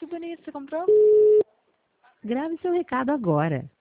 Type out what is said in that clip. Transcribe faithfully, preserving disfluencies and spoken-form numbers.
que bonito, você comprou? Grave seu recado agora.